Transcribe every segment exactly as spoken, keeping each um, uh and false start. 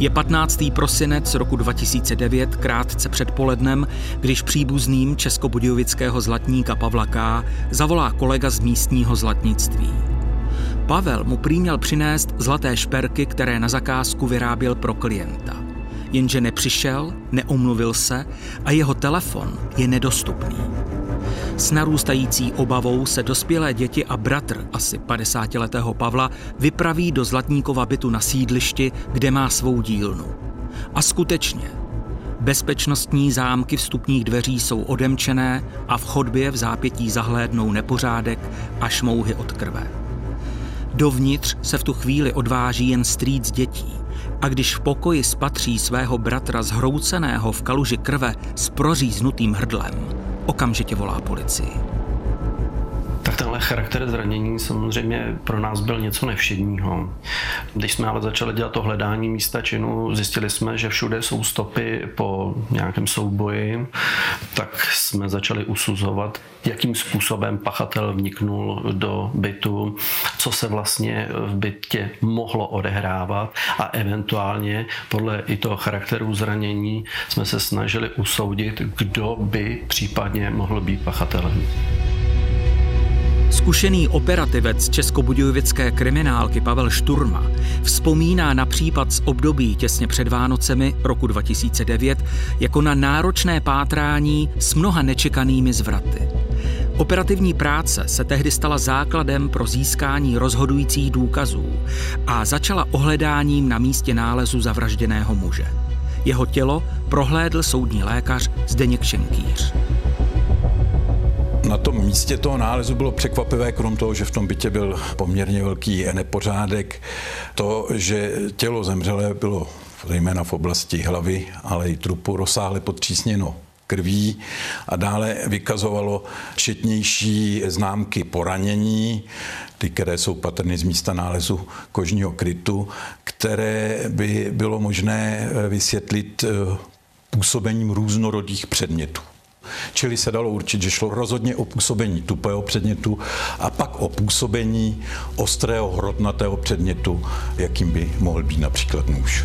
Je patnáctého prosince roku dva tisíce devět, krátce před polednem, když příbuzným českobudějovického zlatníka Pavla K. zavolá kolega z místního zlatnictví. Pavel mu prý měl přinést zlaté šperky, které na zakázku vyráběl pro klienta. Jenže nepřišel, neomluvil se a jeho telefon je nedostupný. S narůstající obavou se dospělé děti a bratr asi padesátiletého Pavla vypraví do zlatníkova bytu na sídlišti, kde má svou dílnu. A skutečně, bezpečnostní zámky vstupních dveří jsou odemčené a v chodbě v zápětí zahlédnou nepořádek a šmouhy od krve. Dovnitř se v tu chvíli odváží jen strýc dětí a když v pokoji spatří svého bratra zhrouceného v kaluži krve s proříznutým hrdlem, okamžitě volá policii. Tak tenhle charakter zranění samozřejmě pro nás byl něco nevšedního. Když jsme ale začali dělat to hledání místa činu, zjistili jsme, že všude jsou stopy po nějakém souboji, tak jsme začali usuzovat, jakým způsobem pachatel vniknul do bytu, co se vlastně v bytě mohlo odehrávat a eventuálně podle i toho charakteru zranění jsme se snažili usoudit, kdo by případně mohl být pachatelem. Zkušený operativec českobudějovické kriminálky Pavel Šturma vzpomíná na případ z období těsně před Vánocemi roku dva tisíce devět jako na náročné pátrání s mnoha nečekanými zvraty. Operativní práce se tehdy stala základem pro získání rozhodujících důkazů a začala ohledáním na místě nálezu zavražděného muže. Jeho tělo prohlédl soudní lékař Zdeněk Šenkýř. Na tom místě toho nálezu bylo překvapivé, krom toho, že v tom bytě byl poměrně velký nepořádek, to, že tělo zemřelé bylo zejména v oblasti hlavy, ale i trupu rozsáhle podtřísněno krví a dále vykazovalo četnější známky poranění, ty, které jsou patrny z místa nálezu kožního krytu, které by bylo možné vysvětlit působením různorodých předmětů. Čili se dalo určit, že šlo rozhodně o působení tupého předmětu a pak o působení ostrého hrotnatého předmětu, jakým by mohl být například nůž.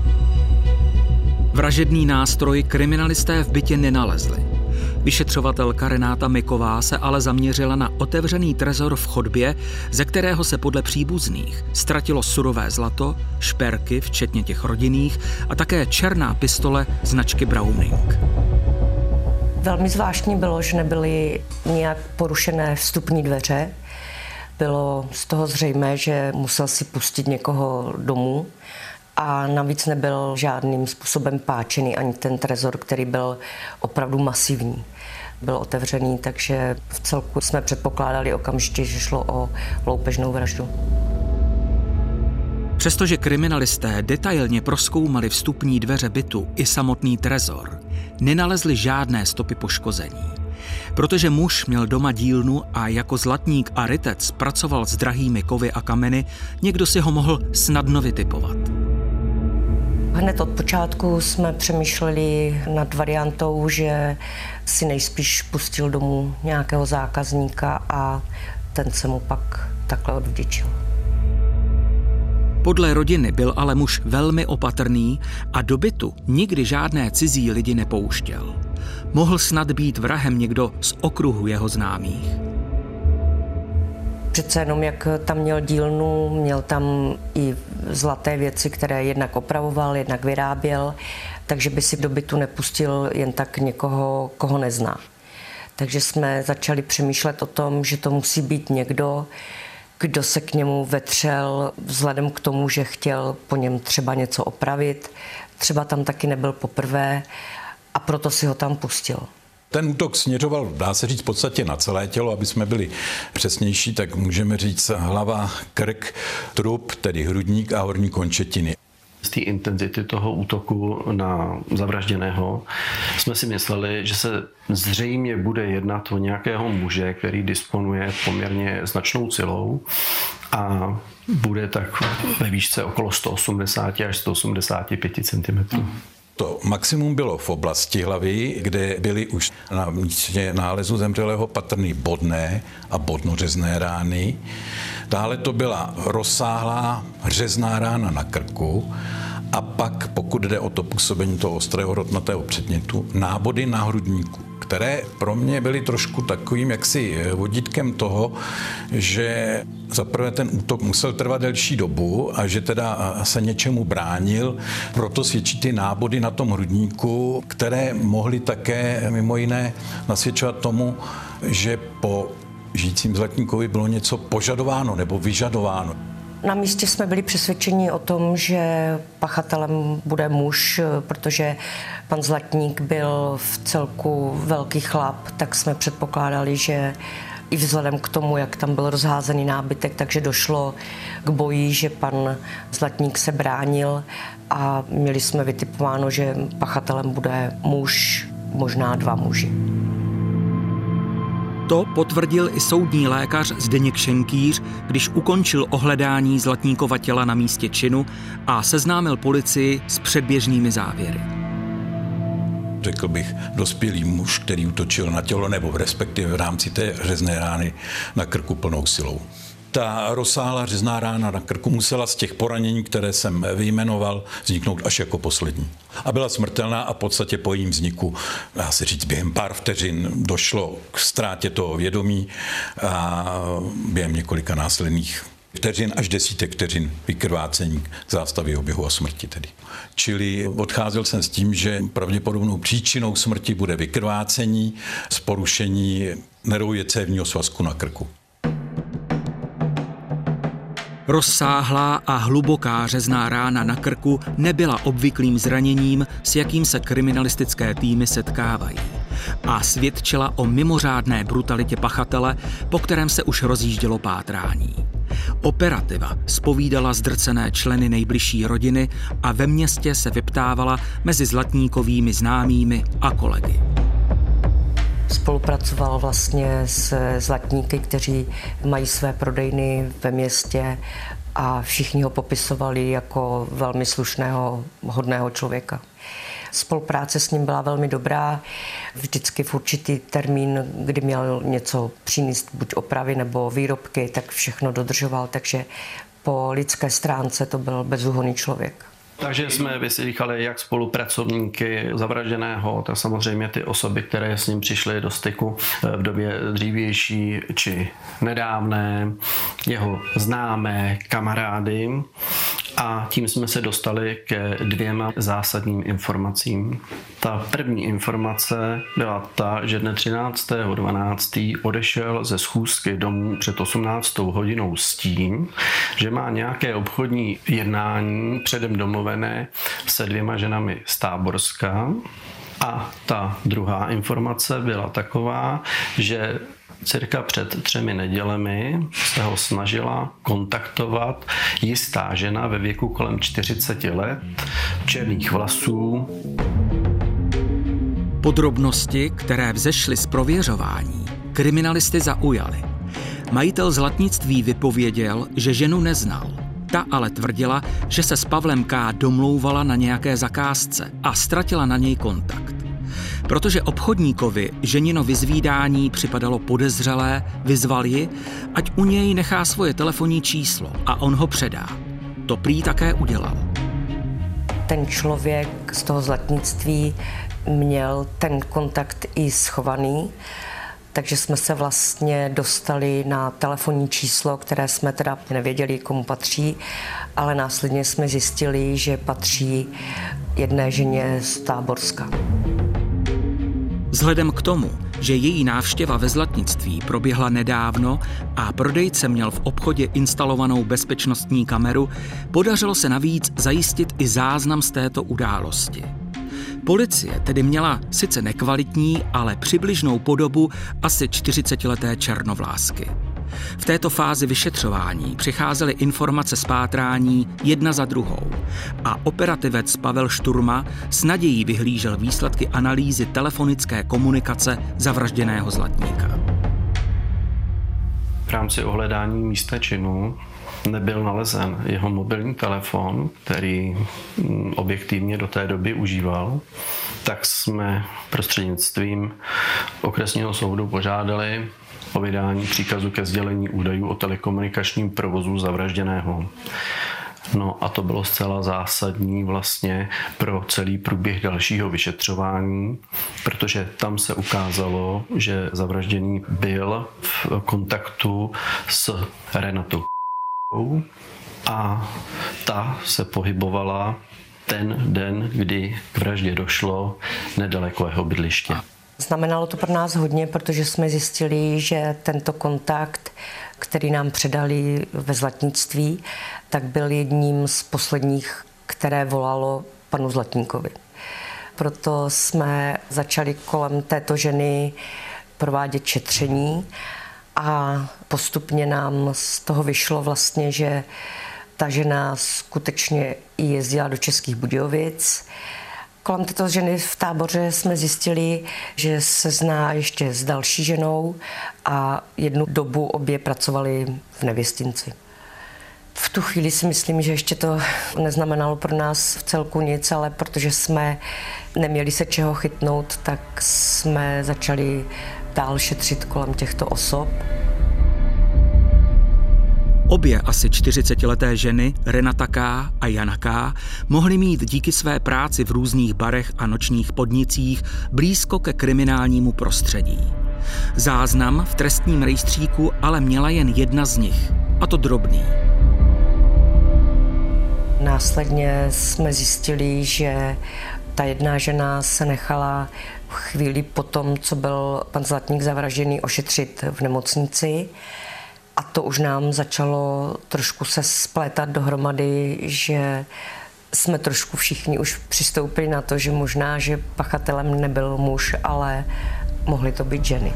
Vražedný nástroj kriminalisté v bytě nenalezli. Vyšetřovatelka Renáta Miková se ale zaměřila na otevřený trezor v chodbě, ze kterého se podle příbuzných ztratilo surové zlato, šperky, včetně těch rodinných, a také černá pistole značky Browning. Velmi zvláštní bylo, že nebyly nijak porušené vstupní dveře. Bylo z toho zřejmé, že musel si pustit někoho domů a navíc nebyl žádným způsobem páčený ani ten trezor, který byl opravdu masivní. Byl otevřený, takže v celku jsme předpokládali okamžitě, že šlo o loupežnou vraždu. Přestože kriminalisté detailně prozkoumali vstupní dveře bytu i samotný trezor, nenalezli žádné stopy poškození. Protože muž měl doma dílnu a jako zlatník a rytec pracoval s drahými kovy a kameny, někdo si ho mohl snadno vytipovat. Hned od počátku jsme přemýšleli nad variantou, že si nejspíš pustil domů nějakého zákazníka a ten se mu pak takhle odvděčil. Podle rodiny byl ale muž velmi opatrný a do bytu nikdy žádné cizí lidi nepouštěl. Mohl snad být vrahem někdo z okruhu jeho známých. Přece jenom, jak tam měl dílnu, měl tam i zlaté věci, které jednak opravoval, jednak vyráběl, takže by si do bytu nepustil jen tak někoho, koho nezná. Takže jsme začali přemýšlet o tom, že to musí být někdo, kdo se k němu vetřel vzhledem k tomu, že chtěl po něm třeba něco opravit. Třeba tam taky nebyl poprvé a proto si ho tam pustil. Ten útok směřoval, dá se říct, v podstatě na celé tělo, aby jsme byli přesnější, tak můžeme říct hlava, krk, trup, tedy hrudník a horní končetiny. Z té intenzity toho útoku na zavražděného jsme si mysleli, že se zřejmě bude jednat o nějakého muže, který disponuje poměrně značnou silou a bude tak ve výšce okolo sto osmdesát až sto osmdesát pět centimetrů. To maximum bylo v oblasti hlavy, kde byly už na místě nálezu zemřelého patrný bodné a bodnořezné rány. Dále to byla rozsáhlá řezná rána na krku A pak, pokud jde o to působení toho ostrého rotnatého předmětu, nábody na hrudníku, které pro mě byly trošku takovým jaksi vodítkem toho, že zaprvé ten útok musel trvat delší dobu a že teda se něčemu bránil, proto svědčí ty nábody na tom hrudníku, které mohly také mimo jiné nasvědčovat tomu, že po žijícím zlatníkovi bylo něco požadováno nebo vyžadováno. Na místě jsme byli přesvědčeni o tom, že pachatelem bude muž, protože pan Zlatník byl v celku velký chlap, tak jsme předpokládali, že i vzhledem k tomu, jak tam byl rozházený nábytek, takže došlo k boji, že pan Zlatník se bránil a měli jsme vytipováno, že pachatelem bude muž, možná dva muži. To potvrdil i soudní lékař Zdeněk Šenkýř, když ukončil ohledání Zlatníkova těla na místě činu a seznámil policii s předběžnými závěry. Řekl bych, dospělý muž, který útočil na tělo nebo respektive v rámci té řezné rány na krku plnou silou. Ta rozsáhlá řezná rána na krku musela z těch poranění, které jsem vyjmenoval, vzniknout až jako poslední. A byla smrtelná a v podstatě po jejím vzniku, dá se říct, během pár vteřin došlo k ztrátě toho vědomí a během několika následných vteřin až desítek vteřin vykrvácení k zástavě oběhu a smrti tedy. Čili odcházel jsem s tím, že pravděpodobnou příčinou smrti bude vykrvácení z porušení nerouje cévního svazku na krku. Rozsáhlá a hluboká řezná rána na krku nebyla obvyklým zraněním, s jakým se kriminalistické týmy setkávají. A svědčila o mimořádné brutalitě pachatele, po kterém se už rozjíždělo pátrání. Operativa zpovídala zdrcené členy nejbližší rodiny a ve městě se vyptávala mezi Zlatníkovými známými a kolegy. Spolupracoval vlastně s zlatníky, kteří mají své prodejny ve městě a všichni ho popisovali jako velmi slušného, hodného člověka. Spolupráce s ním byla velmi dobrá, vždycky v určitý termín, kdy měl něco přinést, buď opravy nebo výrobky, tak všechno dodržoval, takže po lidské stránce to byl bezúhonný člověk. Takže jsme vyslýchali jak spolupracovníky zavražděného, tak samozřejmě ty osoby, které s ním přišly do styku v době dřívější či nedávné, jeho známé, kamarády. A tím jsme se dostali ke dvěma zásadním informacím. Ta první informace byla ta, že dne třináctého dvanáctého odešel ze schůzky domů před osmnáctou hodinou s tím, že má nějaké obchodní jednání předem domluvené se dvěma ženami z Táborska. A ta druhá informace byla taková, že cirka před třemi nedělemi se ho snažila kontaktovat jistá žena ve věku kolem čtyřiceti let, černých vlasů. Podrobnosti, které vzešly z prověřování, kriminalisty zaujaly. Majitel zlatnictví vypověděl, že ženu neznal. Ta ale tvrdila, že se s Pavlem K. domlouvala na nějaké zakázce a ztratila na něj kontakt. Protože obchodníkovi ženino vyzvídání připadalo podezřelé, vyzval ji, ať u něj nechá svoje telefonní číslo a on ho předá. To prý také udělal. Ten člověk z toho zlatnictví měl ten kontakt i schovaný, takže jsme se vlastně dostali na telefonní číslo, které jsme teda nevěděli, komu patří, ale následně jsme zjistili, že patří jedné ženě z Táborska. Vzhledem k tomu, že její návštěva ve zlatnictví proběhla nedávno a prodejce měl v obchodě instalovanou bezpečnostní kameru, podařilo se navíc zajistit i záznam z této události. Policie tedy měla sice nekvalitní, ale přibližnou podobu asi čtyřicetileté černovlásky. V této fázi vyšetřování přicházely informace z pátrání jedna za druhou a operativec Pavel Šturma s nadějí vyhlížel výsledky analýzy telefonické komunikace zavražděného zlatníka. V rámci ohledání místa činu nebyl nalezen jeho mobilní telefon, který objektivně do té doby užíval, tak jsme prostřednictvím okresního soudu požádali o vydání příkazu ke sdělení údajů o telekomunikačním provozu zavražděného. No a to bylo zcela zásadní vlastně pro celý průběh dalšího vyšetřování, protože tam se ukázalo, že zavražděný byl v kontaktu s Renatou a ta se pohybovala ten den, kdy k vraždě došlo, nedaleko jeho bydliště. Znamenalo to pro nás hodně, protože jsme zjistili, že tento kontakt, který nám předali ve Zlatnictví, tak byl jedním z posledních, které volalo panu Zlatníkovi. Proto jsme začali kolem této ženy provádět šetření a postupně nám z toho vyšlo vlastně, že ta žena skutečně i jezdila do Českých Budějovic. Kolem této ženy v Táboře jsme zjistili, že se zná ještě s další ženou a jednu dobu obě pracovali v Nevěstinci. V tu chvíli si myslím, že ještě to neznamenalo pro nás v celku nic, ale protože jsme neměli se čeho chytnout, tak jsme začali dál šetřit kolem těchto osob. Obě asi čtyřicetileté ženy, Renata K. a Jana K., mohly mít díky své práci v různých barech a nočních podnicích blízko ke kriminálnímu prostředí. Záznam v trestním rejstříku ale měla jen jedna z nich, a to Drobný. Následně jsme zjistili, že ta jedna žena se nechala chvíli po tom, co byl pan Zlatník zavražděný, ošetřit v nemocnici. A to už nám začalo trošku se splétat dohromady, že jsme trošku všichni už přistoupili na to, že možná, že pachatelem nebyl muž, ale mohly to být ženy.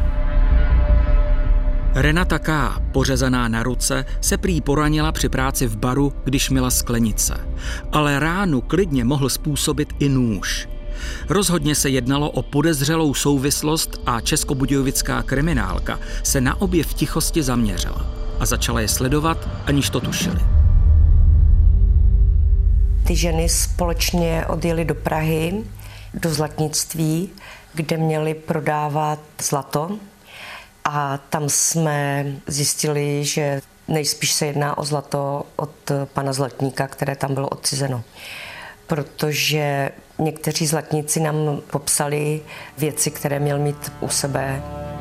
Renata K., pořezaná na ruce, se prý poranila při práci v baru, když myla sklenice. Ale ránu klidně mohl způsobit i nůž. Rozhodně se jednalo o podezřelou souvislost a českobudějovická kriminálka se na obě v tichosti zaměřila a začala je sledovat, aniž to tušili. Ty ženy společně odjeli do Prahy, do Zlatnictví, kde měly prodávat zlato. A tam jsme zjistili, že nejspíš se jedná o zlato od pana Zlatníka, které tam bylo odcizeno. Protože někteří zlatníci nám popsali věci, které měl mít u sebe.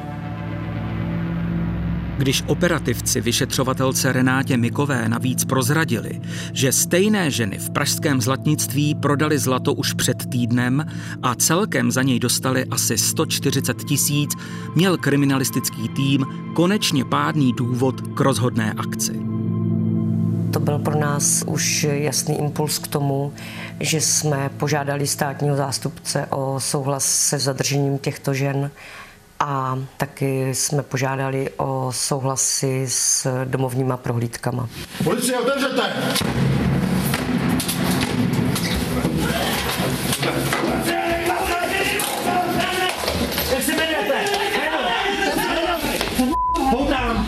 Když operativci vyšetřovatelce Renátě Mikové navíc prozradili, že stejné ženy v pražském Zlatnictví prodali zlato už před týdnem a celkem za něj dostali asi sto čtyřicet tisíc, měl kriminalistický tým konečně pádný důvod k rozhodné akci. To byl pro nás už jasný impuls k tomu, že jsme požádali státního zástupce o souhlas se zadržením těchto žen a taky jsme požádali o souhlasy s domovníma prohlídkama. Policie, otevřete! Jak se jmenujete? Poutám!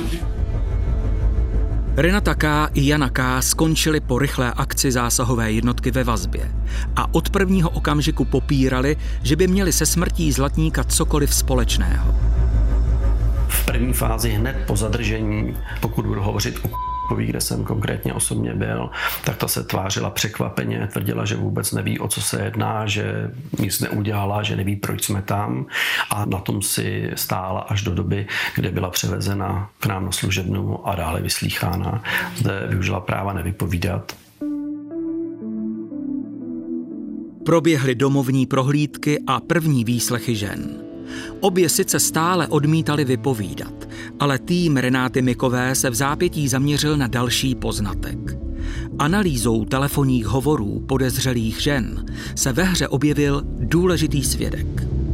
Renata K. i Jana K. skončili po rychlé akci zásahové jednotky ve vazbě a od prvního okamžiku popírali, že by měli se smrtí Zlatníka cokoliv společného. V první fázi hned po zadržení, pokud budu hovořit o kde jsem konkrétně osobně byl, tak ta se tvářila překvapeně, tvrdila, že vůbec neví, o co se jedná, že nic neudělala, že neví, proč jsme tam a na tom si stála až do doby, kde byla převezena k nám na služebnu a dále vyslýchána. Zde využila práva nevypovídat. Proběhly domovní prohlídky a první výslechy žen. Obě sice stále odmítali vypovídat, ale tým Renáty Mikové se v zápětí zaměřil na další poznatek. Analýzou telefonních hovorů podezřelých žen se ve hře objevil důležitý svědek.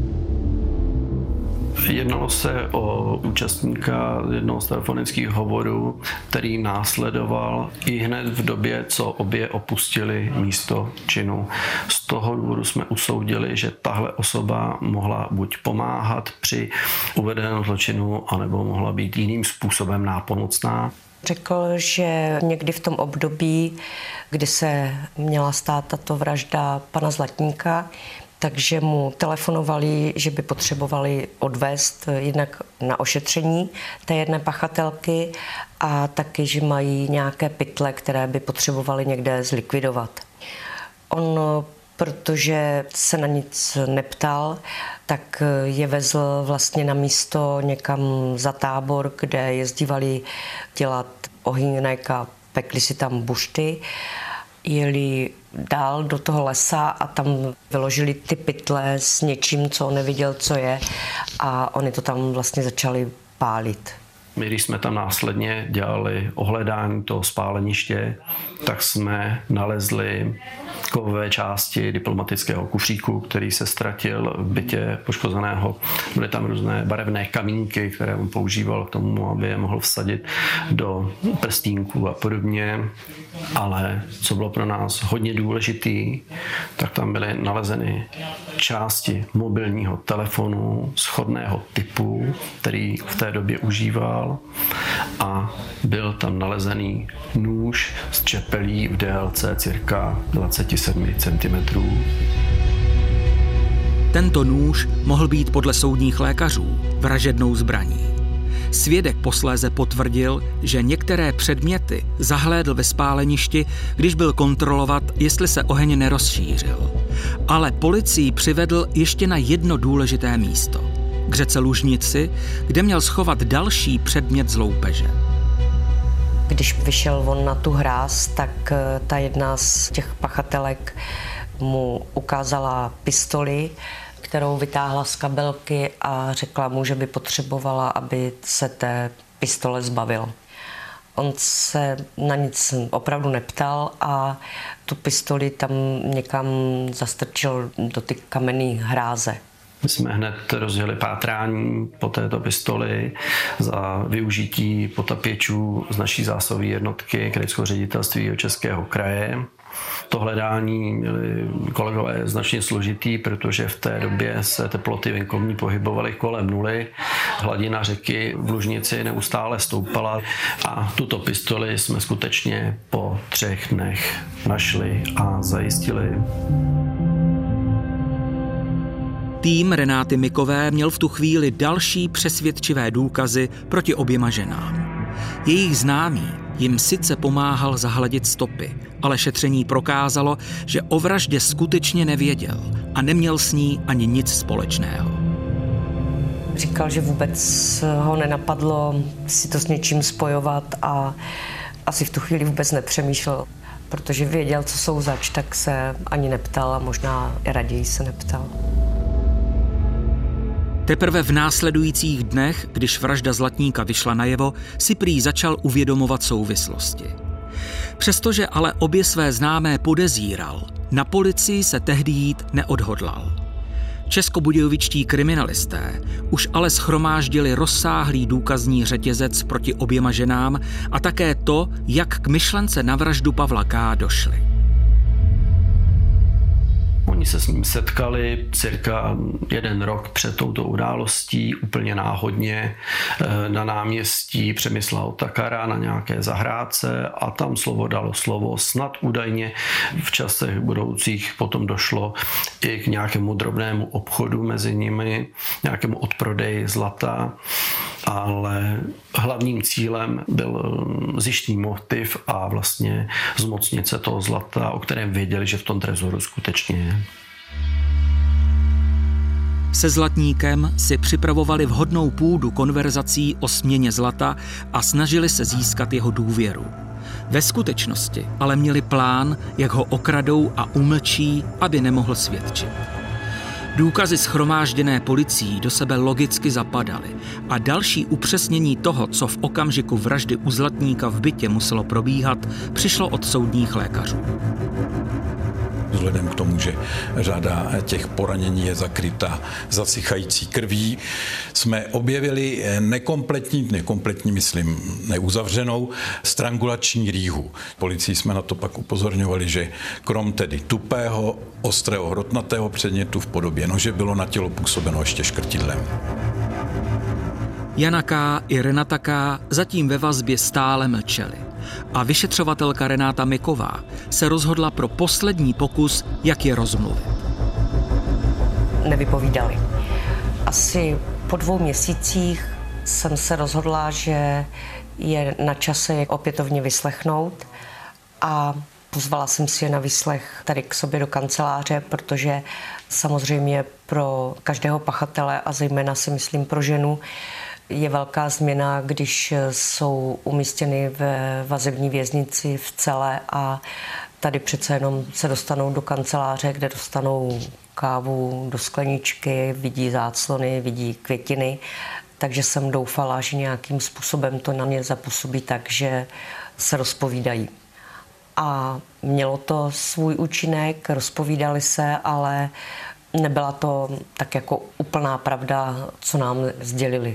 Jednalo se o účastníka jednoho z telefonických hovorů, který následoval i hned v době, co obě opustili místo činu. Z toho důvodu jsme usoudili, že tahle osoba mohla buď pomáhat při uvedeném zločinu, anebo mohla být jiným způsobem nápomocná. Řekl, že někdy v tom období, kdy se měla stát tato vražda pana Zlatníka, takže mu telefonovali, že by potřebovali odvést jednak na ošetření té jedné pachatelky a taky, že mají nějaké pytle, které by potřebovali někde zlikvidovat. On, protože se na nic neptal, tak je vezl vlastně na místo někam za Tábor, kde jezdívali dělat ohýnek a pekli si tam bušty. Jeli dál do toho lesa a tam vyložili ty pytle s něčím, co on neviděl, co je, a oni to tam vlastně začali pálit. My, když jsme tam následně dělali ohledání toho spáleniště, tak jsme nalezli kovové části diplomatického kufříku, který se ztratil v bytě poškozeného. Byly tam různé barevné kamínky, které on používal k tomu, aby je mohl vsadit do prstínku a podobně. Ale co bylo pro nás hodně důležitý, tak tam byly nalezeny části mobilního telefonu shodného typu, který v té době užíval, a byl tam nalezený nůž z čepelí v délce cirka dvacet sedm centimetrů. Tento nůž mohl být podle soudních lékařů vražednou zbraní. Svědek posléze potvrdil, že některé předměty zahlédl ve spáleništi, když byl kontrolovat, jestli se oheň nerozšířil. Ale policii přivedl ještě na jedno důležité místo. K řece Lužnici, kde měl schovat další předmět z loupeže. Když vyšel on na tu hráz, tak ta jedna z těch pachatelek mu ukázala pistoli, kterou vytáhla z kabelky a řekla mu, že by potřebovala, aby se té pistole zbavil. On se na nic opravdu neptal a tu pistoli tam někam zastrčil do ty kamenné hráze. My jsme hned rozjeli pátrání po této pistoli za využití potapěčů z naší zásahové jednotky krajského ředitelství Českého kraje. To hledání měli kolegové značně složitý, protože v té době se teploty venkovní pohybovaly kolem nuly. Hladina řeky v Lužnici neustále stoupala a tuto pistoli jsme skutečně po třech dnech našli a zajistili. Tým Renáty Mikové měl v tu chvíli další přesvědčivé důkazy proti oběma ženám. Jejich známý jim sice pomáhal zahladit stopy, ale šetření prokázalo, že o vraždě skutečně nevěděl a neměl s ní ani nic společného. Říkal, že vůbec ho nenapadlo si to s něčím spojovat a asi v tu chvíli vůbec nepřemýšlel, protože věděl, co jsou zač, tak se ani neptal a možná raději se neptal. Teprve v následujících dnech, když vražda Zlatníka vyšla najevo, si prý začal uvědomovat souvislosti. Přestože ale obě své známé podezíral, na policii se tehdy jít neodhodlal. Českobudějovičtí kriminalisté už ale shromáždili rozsáhlý důkazní řetězec proti oběma ženám a také to, jak k myšlence na vraždu Pavla K. došli. Oni se s ním setkali cirka jeden rok před touto událostí, úplně náhodně na náměstí Přemysla Otakara na nějaké zahrádce a tam slovo dalo slovo. Snad údajně v časech budoucích potom došlo i k nějakému drobnému obchodu mezi nimi, nějakému odprodeji zlata, ale hlavním cílem byl zjištný motiv a vlastně zmocnit se toho zlata, o kterém věděli, že v tom trezoru skutečně je. Se Zlatníkem si připravovali vhodnou půdu konverzací o směně zlata a snažili se získat jeho důvěru. Ve skutečnosti ale měli plán, jak ho okradou a umlčí, aby nemohl svědčit. Důkazy shromážděné policií do sebe logicky zapadaly a další upřesnění toho, co v okamžiku vraždy u Zlatníka v bytě muselo probíhat, přišlo od soudních lékařů. Vzhledem k tomu, že řada těch poranění je zakryta zasychající krví, jsme objevili nekompletní, nekompletní, myslím, neuzavřenou strangulační rýhu. Policii jsme na to pak upozorňovali, že krom tedy tupého, ostrého, hrotnatého předmětu v podobě nože bylo na tělo působeno ještě škrtidlem. Jana K. i Renata K. zatím ve vazbě stále mlčeli a vyšetřovatelka Renáta Miková se rozhodla pro poslední pokus, jak je rozmluvit. nevypovídali. Asi po dvou měsících jsem se rozhodla, že je na čase je opětovně vyslechnout a pozvala jsem si je na výslech tady k sobě do kanceláře, protože samozřejmě pro každého pachatele a zejména si myslím pro ženu je velká změna, když jsou umístěny ve vazební věznici v cele a tady přece jenom se dostanou do kanceláře, kde dostanou kávu do skleničky, vidí záclony, vidí květiny. Takže jsem doufala, že nějakým způsobem to na mě zapůsobí tak, že se rozpovídají. A mělo to svůj účinek, rozpovídali se, ale nebyla to tak jako úplná pravda, co nám sdělili.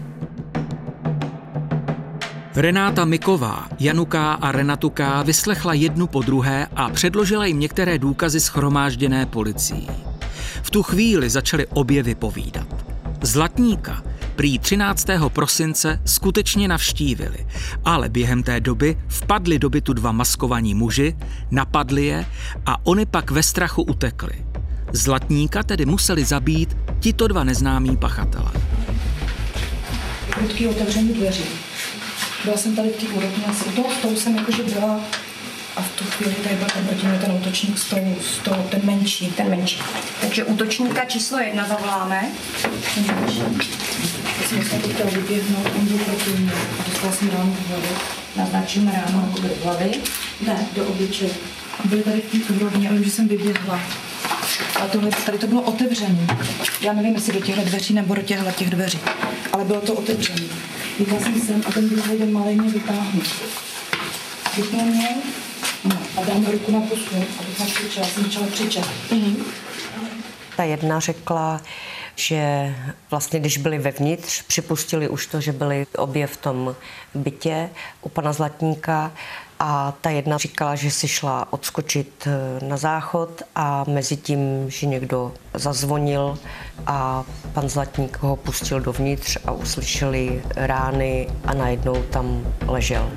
Renáta Miková, Janu K. a Renatu K. vyslechla jednu po druhé a předložila jim některé důkazy shromážděné policií. V tu chvíli začali obě vypovídat. Zlatníka prý třináctého prosince skutečně navštívili, ale během té doby vpadli do bytu dva maskovaní muži, napadli je a oni pak ve strachu utekli. Zlatníka tedy museli zabít tito dva neznámí pachatelé. Prudký otevření dveří. Byla jsem tady v té úrovni, u toho stolu jsem jakože byla a v tu chvíli tady byl ten proti mě ten útočník stolu, stolu, ten menší. Ten menší. Takže útočníka číslo jedna zavoláme. Ten menší. Já jsem musela to chtěla vyběhnout, on byl proti mě a dostala jsem ránu v hlavě. Naznačíme ránu do hlavy. Ne, do obličeje. A byli tady v té úrovni, ale už jsem vyběhla. A tohle, tady to bylo otevřené. Já nevím, jestli do těchto dveří nebo do těchto těch dveří, ale bylo to otevřené. Jela jsem sem a ten druhý den malej mě vytáhnul. Vypnul mě no, a dal mi ruku na pusu, abych nakřičela. Já jsem začala křičet. Mm-hmm. Ta jedna řekla, že vlastně když byli vevnitř, připustili už to, že byli obě v tom bytě u pana Zlatníka a ta jedna říkala, že si šla odskočit na záchod a mezi tím, že někdo zazvonil a pan Zlatník ho pustil dovnitř a uslyšeli rány a najednou tam ležel.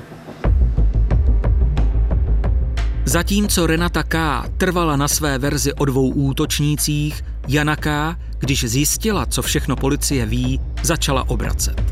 Zatímco Renata K. trvala na své verzi o dvou útočnících, Jana K., když zjistila, co všechno policie ví, začala obracet.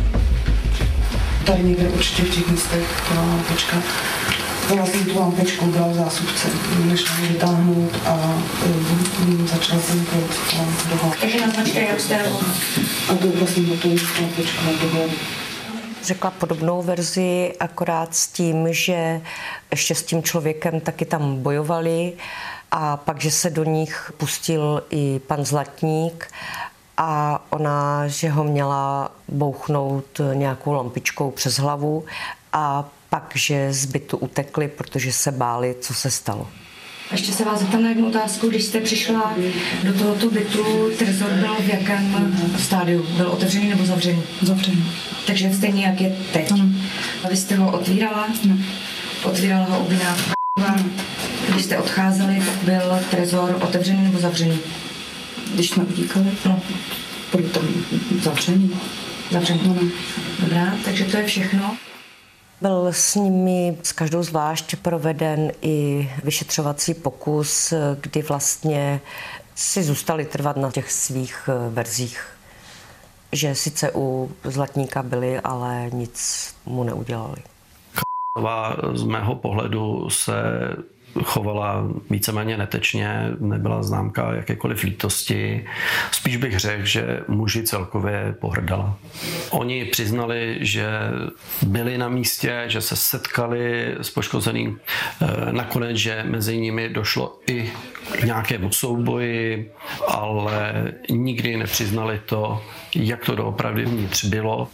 Tady někde určitě v těch místech byla lampečka. Vzala jsem tu lampečku, byla zástupce, nešla mi vytáhnout a um, začala jsem kroutit do hlavy. Takže naznačte, jak jste a koukla jsem na tu lampečku na do hlavy. Řekla podobnou verzi, akorát s tím, že ještě s tím člověkem taky tam bojovali a pak, že se do nich pustil i pan Zlatník a ona, že ho měla bouchnout nějakou lampičkou přes hlavu a pak, že z bytu utekli, protože se báli, co se stalo. Ještě se vás zeptám na jednu otázku. Když jste přišla do tohoto bytu, trezor byl v jakém stádiu? Byl otevřený nebo zavřený? Zavřený. Takže stejně jak je teď. Ano. A vy jste ho otvírala? Ne. Otvírala ho obviná. Když jste odcházeli, tak byl trezor otevřený nebo zavřený? Když jsme utíkali, No. byl tam zavřený. Zavřený. No, no. Dobrá, takže to je všechno. Byl s nimi s každou zvlášť proveden i vyšetřovací pokus, kdy vlastně si zůstali trvat na těch svých verzích. Že sice u Zlatníka byli, ale nic mu neudělali. Z mého pohledu se chovala víceméně netečně, nebyla známka jakékoliv lítosti. Spíš bych řekl, že muži celkově pohrdala. Oni přiznali, že byli na místě, že se setkali s poškozeným. Nakonec, že mezi nimi došlo i k nějakému souboji, ale nikdy nepřiznali to, jak to doopravdy vnitř bylo.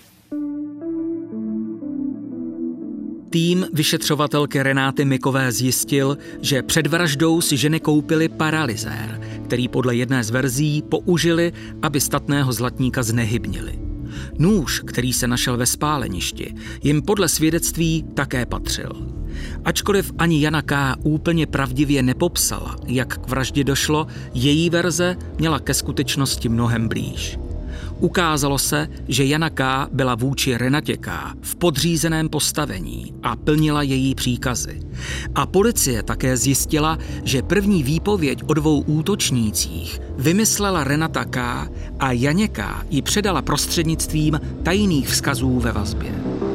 Tým vyšetřovatelky Renáty Mikové zjistil, že před vraždou si ženy koupily paralyzér, který podle jedné z verzí použili, aby statného Zlatníka znehybnili. Nůž, který se našel ve spáleništi, jim podle svědectví také patřil. Ačkoliv ani Jana K. úplně pravdivě nepopsala, jak k vraždě došlo, její verze měla ke skutečnosti mnohem blíž. Ukázalo se, že Jana K. byla vůči Renatě K. v podřízeném postavení a plnila její příkazy. A policie také zjistila, že první výpověď o dvou útočnících vymyslela Renata K. a Janě K. ji předala prostřednictvím tajných vzkazů ve vazbě.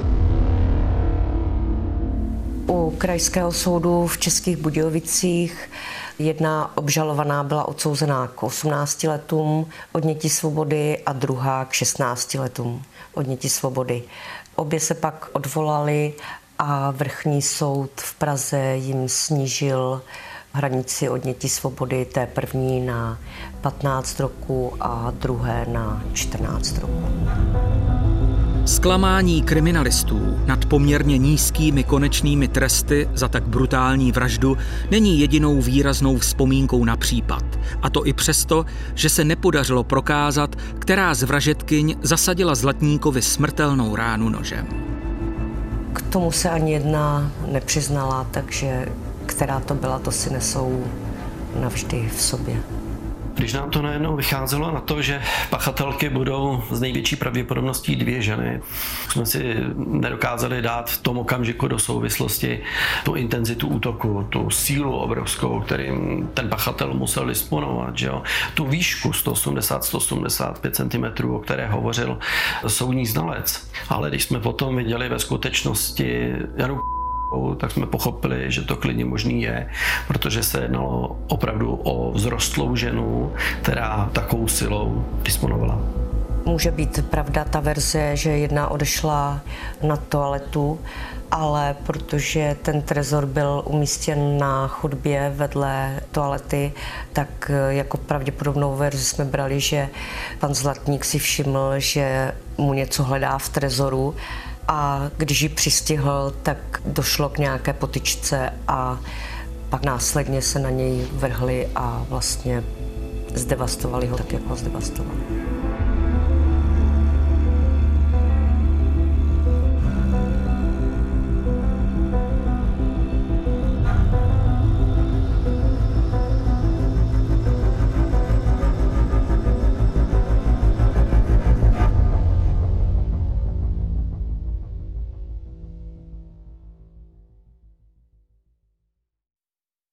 U Krajského soudu v Českých Budějovicích jedna obžalovaná byla odsouzená k osmnácti letům odnětí svobody a druhá k šestnácti letům odnětí svobody. Obě se pak odvolali a vrchní soud v Praze jim snížil hranici odnětí svobody, té první na patnáct roků a druhé na čtrnáct roků. Zklamání kriminalistů nad poměrně nízkými konečnými tresty za tak brutální vraždu není jedinou výraznou vzpomínkou na případ. A to i přesto, že se nepodařilo prokázat, která z vražedkyň zasadila Zlatníkovi smrtelnou ránu nožem. K tomu se ani jedna nepřiznala, takže která to byla, to si nesou navždy v sobě. Když nám to najednou vycházelo na to, že pachatelky budou z největší pravděpodobností dvě ženy, jsme si nedokázali dát v tom okamžiku do souvislosti tu intenzitu útoku, tu sílu obrovskou, kterým ten pachatel musel disponovat, že jo? Tu výšku sto osmdesát až sto osmdesát pět centimetrů, o které hovořil soudní znalec. Ale když jsme potom viděli ve skutečnosti Janu, tak jsme pochopili, že to klidně možný je, protože se jednalo opravdu o vzrostlou ženu, která takovou silou disponovala. Může být pravda ta verze, že jedna odešla na toaletu, ale protože ten trezor byl umístěn na chodbě vedle toalety, tak jako pravděpodobnou verzi jsme brali, že pan Zlatník si všiml, že mu něco hledá v trezoru, a když ji přistihl, tak došlo k nějaké potyčce a pak následně se na něj vrhli a vlastně zdevastovali ho tak, jak ho zdevastovali.